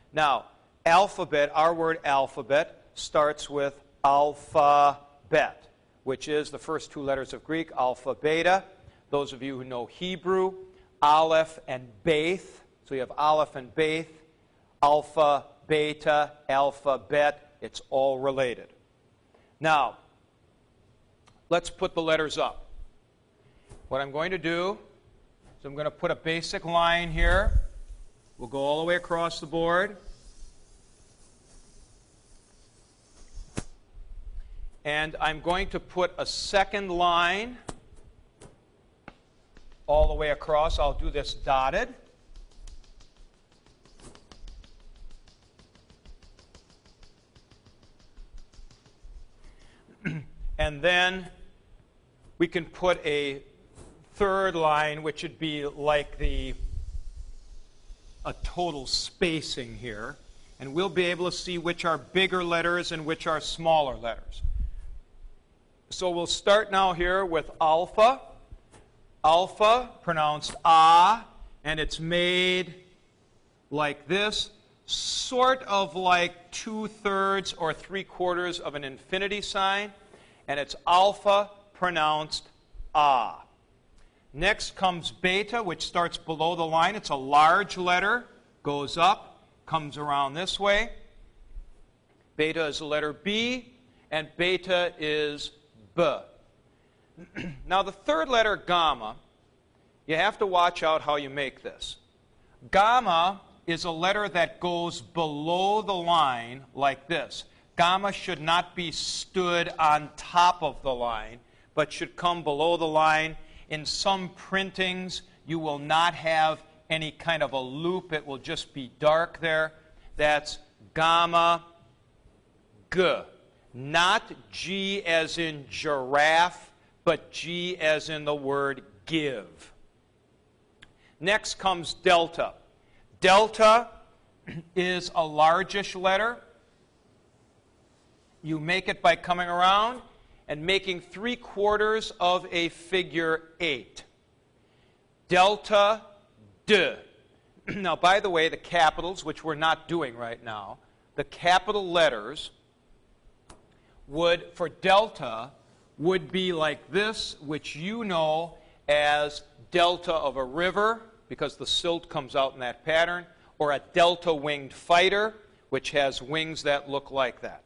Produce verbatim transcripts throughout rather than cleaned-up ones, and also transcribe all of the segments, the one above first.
Now, alphabet, our word alphabet, starts with alphabet, which is the first two letters of Greek, alpha, beta. Those of you who know Hebrew, aleph and beth. So you have aleph and beth, alpha, beta, alphabet. It's all related. Now, let's put the letters up. What I'm going to do is I'm going to put a basic line here. We'll go all the way across the board. And I'm going to put a second line all the way across. I'll do this dotted. And then we can put a third line, which would be like the a total spacing here. And we'll be able to see which are bigger letters and which are smaller letters. So we'll start now here with alpha. Alpha, pronounced ah, and it's made like this, sort of like two-thirds or three-quarters of an infinity sign, and it's alpha, pronounced ah. Next comes beta, which starts below the line. It's a large letter, goes up, comes around this way. Beta is the letter B, and beta is B. Now, the third letter, gamma, you have to watch out how you make this. Gamma is a letter that goes below the line like this. Gamma should not be stood on top of the line, but should come below the line. In some printings, you will not have any kind of a loop. It will just be dark there. That's gamma, G. Not G as in giraffe, but G as in the word give. Next comes delta. Delta is a largish letter. You make it by coming around and making three quarters of a figure eight. Delta, D. Now, by the way, the capitals, which we're not doing right now, the capital letters would, for delta, would be like this, which you know as delta of a river, because the silt comes out in that pattern, or a delta-winged fighter, which has wings that look like that.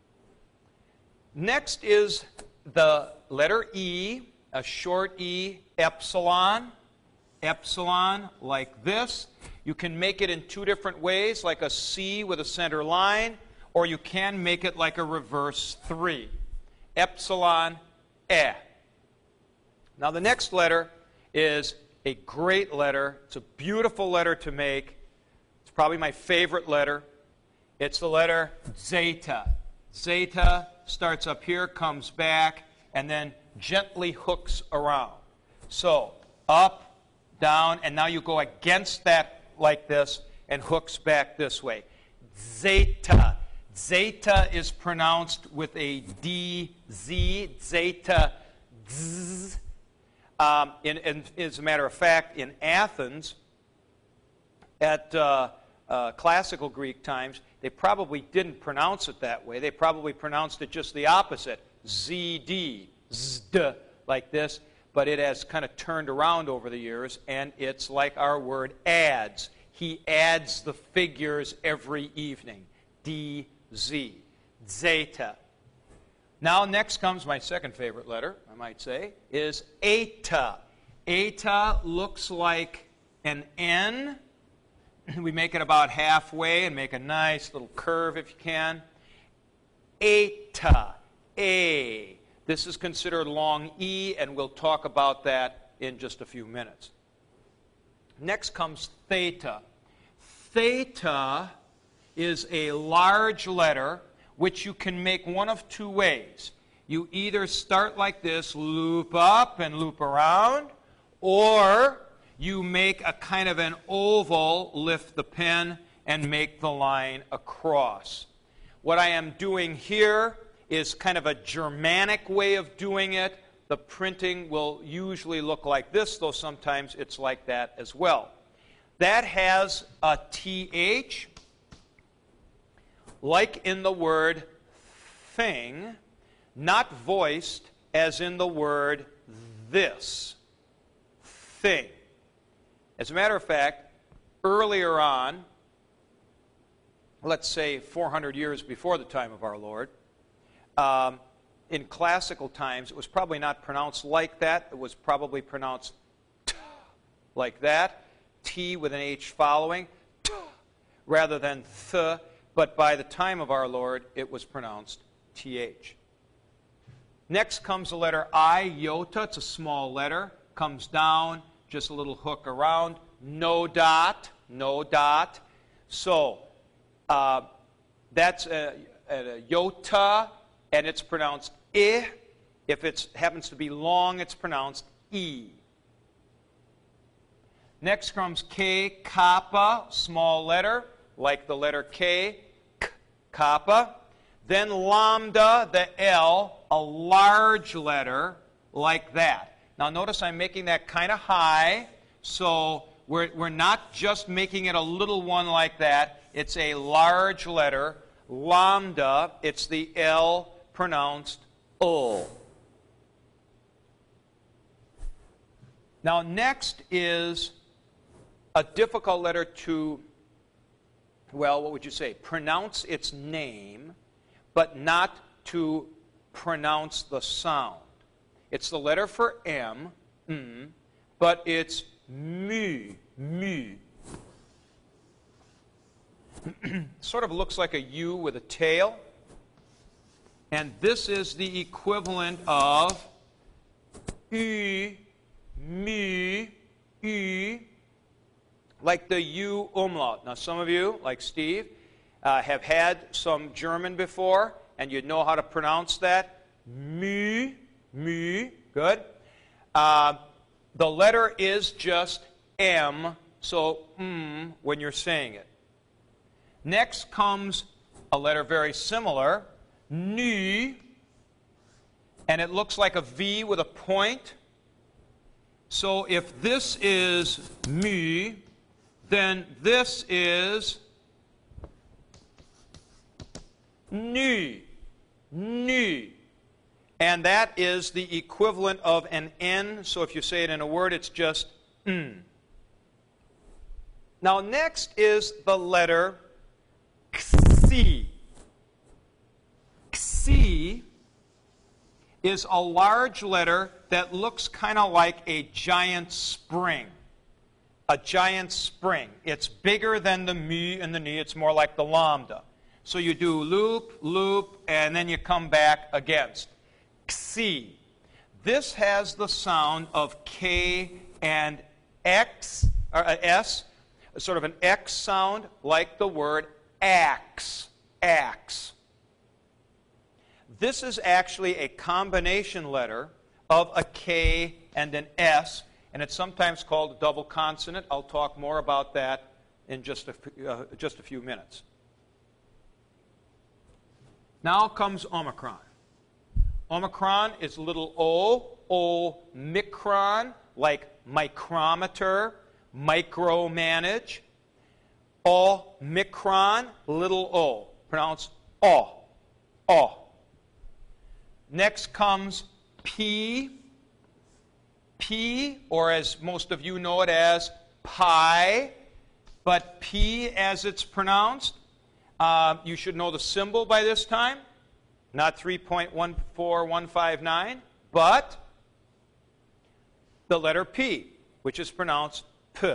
Next is the letter E, a short E, epsilon. Epsilon, like this. You can make it in two different ways, like a C with a center line, or you can make it like a reverse three. Epsilon, E. Now the next letter is a great letter. It's a beautiful letter to make. It's probably my favorite letter. It's the letter zeta. Zeta starts up here, comes back, and then gently hooks around. So, up, down, and now you go against that like this and hooks back this way. Zeta. Zeta is pronounced with a D, Z, zeta, z. Um, in, in, as a matter of fact, in Athens, at uh, uh, classical Greek times, they probably didn't pronounce it that way. They probably pronounced it just the opposite, Z D, Z D, like this. But it has kind of turned around over the years, and it's like our word adds. He adds the figures every evening. D, Z, zeta. Now, next comes my second favorite letter, I might say, is eta. Eta looks like an N. We make it about halfway and make a nice little curve if you can. Eta, A. This is considered long E, and we'll talk about that in just a few minutes. Next comes theta. Theta is a large letter which you can make one of two ways. You either start like this, loop up and loop around, or you make a kind of an oval, lift the pen, and make the line across. What I am doing here is kind of a Germanic way of doing it. The printing will usually look like this, though sometimes it's like that as well. That has a T H, like in the word thing, not voiced as in the word this. Thing. As a matter of fact, earlier on, let's say four hundred years before the time of our Lord, um, in classical times, it was probably not pronounced like that. It was probably pronounced t like that, T with an H following, t, rather than th, but by the time of our Lord, it was pronounced T H. Next comes the letter I, iota. It's a small letter. Comes down, just a little hook around. No dot, no dot. So, uh, that's a, a iota, and it's pronounced I. If it happens to be long, it's pronounced E. Next comes K, kappa, small letter, like the letter K, k, kappa. Then lambda, the L, a large letter, like that. Now notice I'm making that kind of high, so we're, we're not just making it a little one like that. It's a large letter, lambda, it's the L pronounced O. Now next is a difficult letter to, well, what would you say? Pronounce its name, but not to pronounce the sound. It's the letter for M, mm, but it's mu, mu. Sort of looks like a U with a tail. And this is the equivalent of U, mu, U, like the U umlaut. Now some of you, like Steve, uh, have had some German before, and you know how to pronounce that. Mu, mu, good. Uh, the letter is just M, so mm when you're saying it. Next comes a letter very similar, nu, and it looks like a V with a point. So if this is mu, then this is nu, nu. And that is the equivalent of an N. So if you say it in a word, it's just mm. Now next is the letter Xi. Xi is a large letter that looks kind of like a giant spring. A giant spring. It's bigger than the mu and the ni. It's more like the lambda. So you do loop, loop, and then you come back against. Xi. This has the sound of K and X, or S, sort of an X sound, like the word axe, axe. This is actually a combination letter of a K and an S, and it's sometimes called a double consonant. I'll talk more about that in just a, uh, just a few minutes. Now comes Omicron. Omicron is little o, omicron, like micrometer, micromanage. Omicron, little o, pronounced o, o. Next comes P, P, or as most of you know it as pi, but P as it's pronounced. Uh, you should know the symbol by this time. Not three point one four one five nine, but the letter P, which is pronounced P.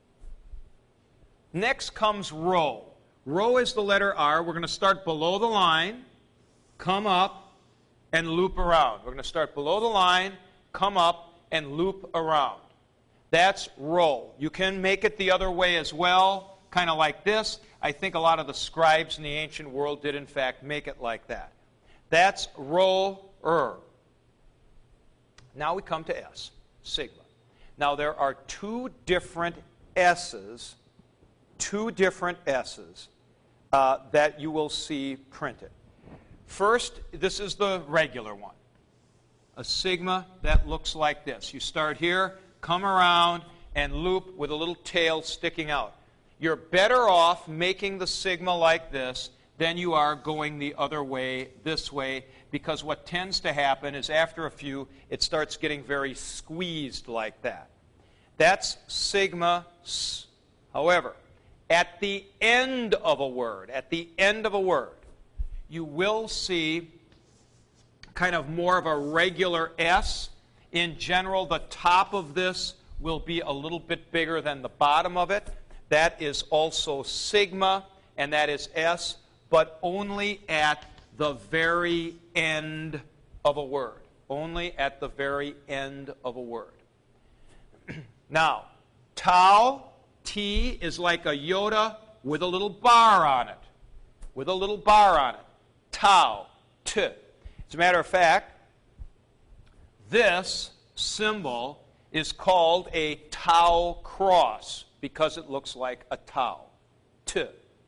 Next comes rho. Rho is the letter R. We're going to start below the line, come up, and loop around. We're going to start below the line, come up, and loop around. That's rho. You can make it the other way as well, kind of like this. I think a lot of the scribes in the ancient world did, in fact, make it like that. That's rho-er. Now we come to S, sigma. Now there are two different S's, two different S's uh, that you will see printed. First, this is the regular one. A sigma that looks like this. You start here, come around, and loop with a little tail sticking out. You're better off making the sigma like this then you are going the other way, this way, because what tends to happen is after a few, it starts getting very squeezed like that. That's sigma s. However, at the end of a word, at the end of a word, you will see kind of more of a regular S. In general, the top of this will be a little bit bigger than the bottom of it. That is also sigma, and that is S, but only at the very end of a word. Only at the very end of a word. Now, tau, T, is like a iota with a little bar on it. With a little bar on it. Tau, T. As a matter of fact, this symbol is called a tau cross because it looks like a tau. T.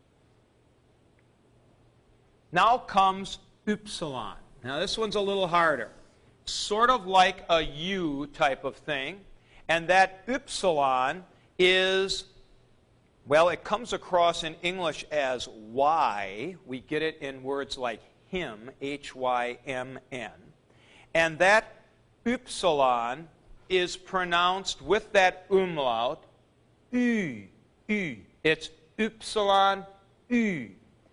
Now comes upsilon. Now this one's a little harder. Sort of like a U type of thing. And that upsilon is, well, it comes across in English as Y. We get it in words like hymn, H Y M N. And that upsilon is pronounced with that umlaut, U, U. It's upsilon, U.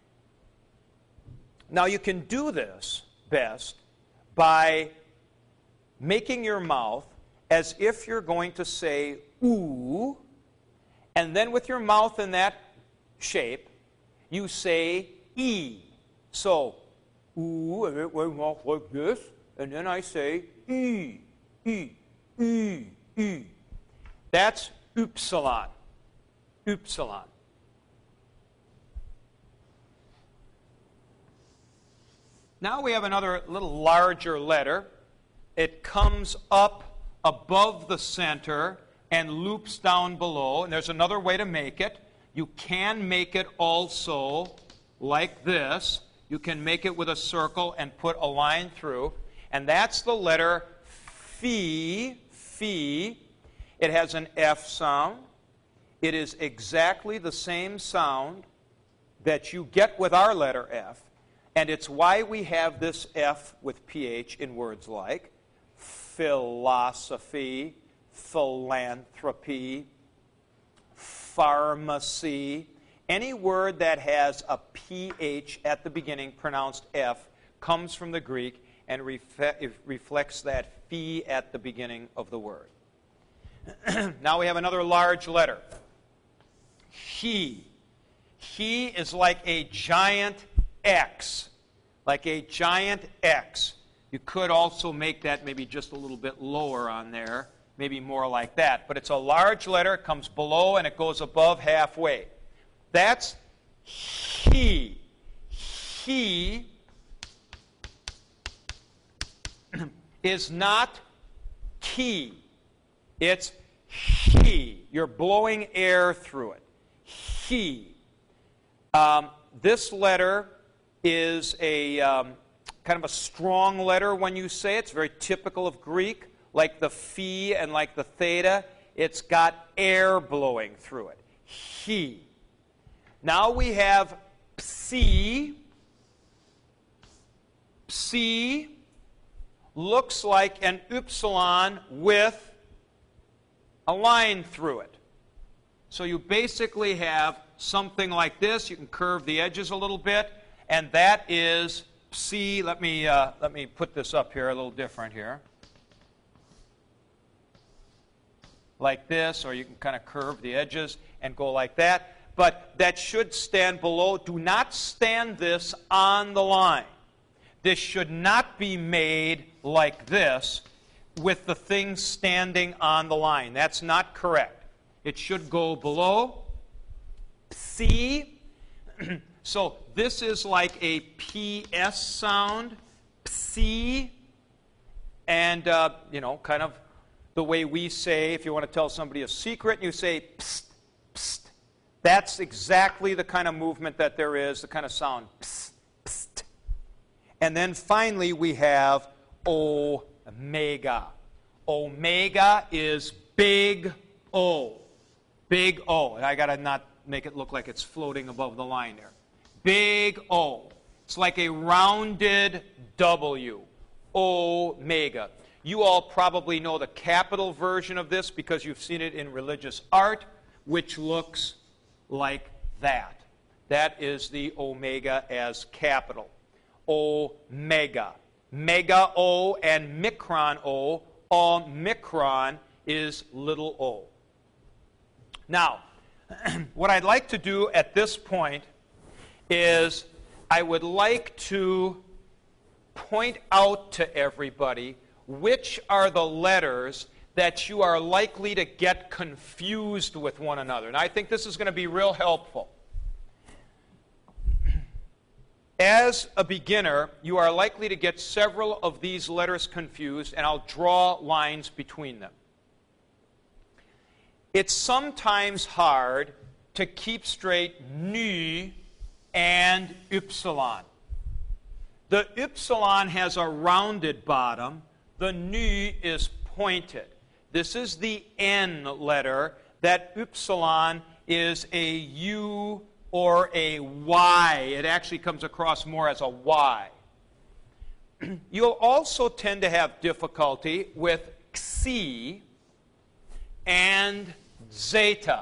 Now you can do this best by making your mouth as if you're going to say ooh, and then with your mouth in that shape, you say e. So, ooh, and it went off like this, and then I say e, e, e, e. That's upsilon. Upsilon. Now we have another little larger letter. It comes up above the center and loops down below. And there's another way to make it. You can make it also like this. You can make it with a circle and put a line through. And that's the letter phi. Phi. It has an F sound. It is exactly the same sound that you get with our letter F. And it's why we have this F with P H in words like philosophy, philanthropy, pharmacy. Any word that has a P H at the beginning, pronounced F, comes from the Greek and ref- reflects that phi at the beginning of the word. Now we have another large letter. He. He is like a giant X. Like a giant X. You could also make that maybe just a little bit lower on there. Maybe more like that. But it's a large letter. It comes below and it goes above halfway. That's he. He is not key. It's he. You're blowing air through it. He. Um, this letter is a um, kind of a strong letter when you say it. It's very typical of Greek, like the phi and like the theta. It's got air blowing through it. He. Now we have psi. Psi looks like an upsilon with a line through it. So you basically have something like this. You can curve the edges a little bit. And that is psi. Let me, uh, let me put this up here a little different here. Like this, or you can kind of curve the edges and go like that. But that should stand below. Do not stand this on the line. This should not be made like this with the thing standing on the line. That's not correct. It should go below. Psi. So this is like a P S sound, psi, and, uh, you know, kind of the way we say, if you want to tell somebody a secret, you say psst, psst. That's exactly the kind of movement that there is, the kind of sound, psst, psst. And then finally we have omega. Omega is big O. Big O. And I got to not make it look like it's floating above the line there. big O. It's like a rounded W. Omega. You all probably know the capital version of this because you've seen it in religious art, which looks like that. That is the omega as capital. Omega. Mega O and micron O. Omicron is little o. Now, what I'd like to do at this point is I would like to point out to everybody which are the letters that you are likely to get confused with one another. And I think this is going to be real helpful. As a beginner, you are likely to get several of these letters confused, and I'll draw lines between them. It's sometimes hard to keep straight nu and ypsilon. The ypsilon has a rounded bottom. The nu is pointed. This is the N letter. That ypsilon is a U or a Y. It actually comes across more as a Y. You'll also tend to have difficulty with xi and zeta.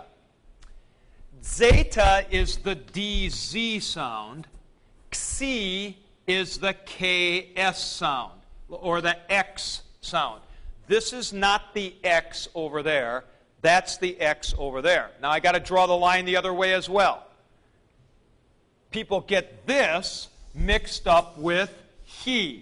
Zeta is the D Z sound. Xi is the K S sound, or the X sound. This is not the X over there. That's the X over there. Now I got to draw the line the other way as well. People get this mixed up with he.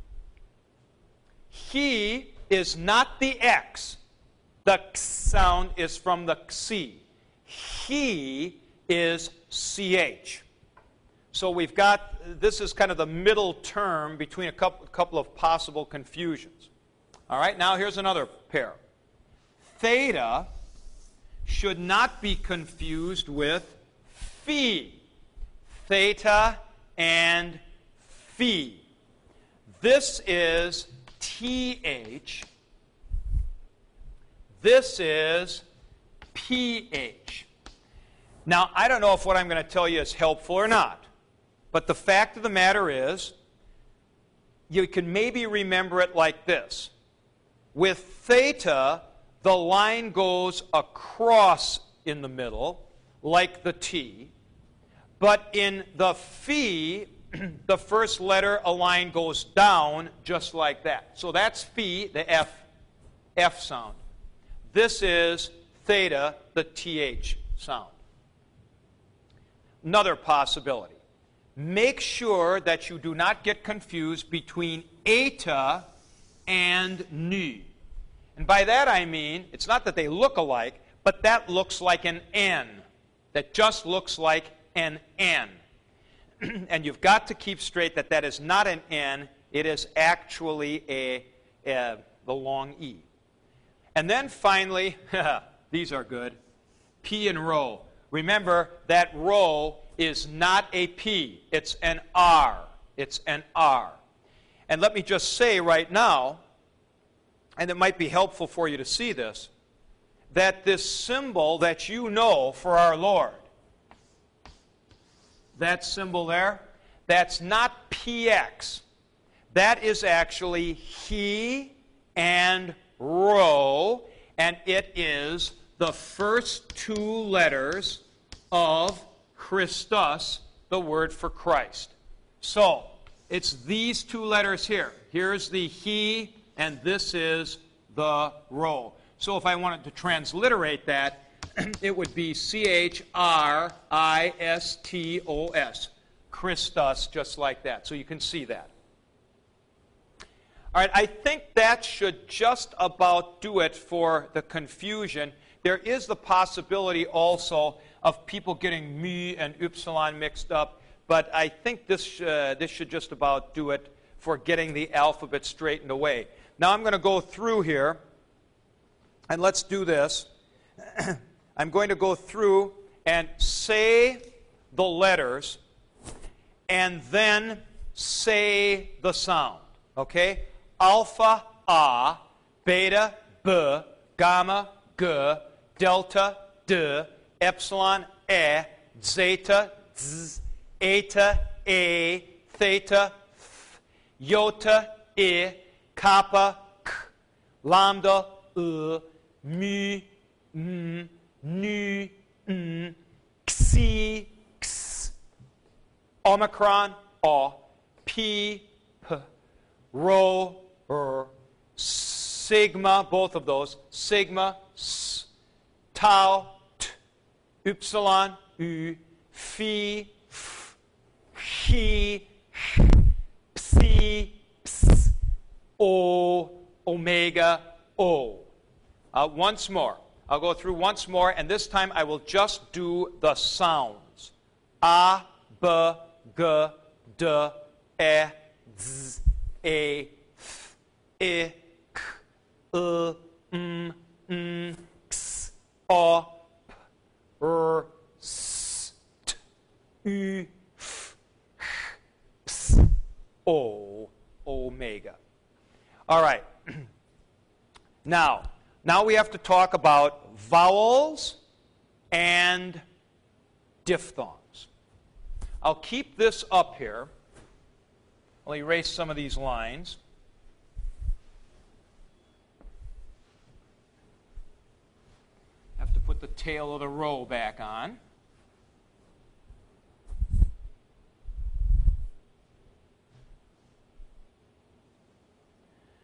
He is not the X. The X sound is from the xi. He is C H. So we've got, this is kind of the middle term between a couple, couple of possible confusions. All right, now here's another pair. Theta should not be confused with phi. Theta and phi. This is T H. This is P H. Now, I don't know if what I'm going to tell you is helpful or not, but the fact of the matter is, you can maybe remember it like this. With theta, the line goes across in the middle, like the T. But in the phi, the first letter, a line goes down just like that. So that's phi, the F, F sound. This is theta, the T H sound. Another possibility. Make sure that you do not get confused between eta and nu. And by that I mean, it's not that they look alike, but that looks like an N. That just looks like an N. And you've got to keep straight that that is not an N. It is actually a, a the long E. And then finally, these are good, P and rho. Remember, that rho is not a P. It's an R. It's an R. And let me just say right now, and it might be helpful for you to see this, that this symbol that you know for our Lord, that symbol there, that's not P X. That is actually he and rho, and it is the first two letters of Christus, the word for Christ. So, it's these two letters here. Here's the he, and this is the rho. So if I wanted to transliterate that, it would be C H R I S T O S. Christus, just like that. So you can see that. All right, I think that should just about do it for the confusion. There is the possibility also of people getting mu and ypsilon mixed up, but I think this, uh, this should just about do it for getting the alphabet straightened away. Now I'm going to go through here, and let's do this. I'm going to go through and say the letters, and then say the sound, okay? Alpha, A, beta, B, gamma, G, delta, D, epsilon, E, zeta, Z, eta, a, theta, th, iota, I, kappa, k, lambda, u, mu, m, nu, n, xi, x, omicron, o, p, p, rho, r, sigma, both of those, sigma, s, tau, t, upsilon, u, phi, f, chi, h, psi, ps, o, omega, o. Uh, once more. I'll go through once more, and this time I will just do the sounds. A, b, g, d, e, z, a, th, I, k, l, m, n, x, o, p, r, s, t, u, f, h, ps, o, omega. All right. Now, now we have to talk about vowels and diphthongs. I'll keep this up here. I'll erase some of these lines. Have to put the tail of the row back on.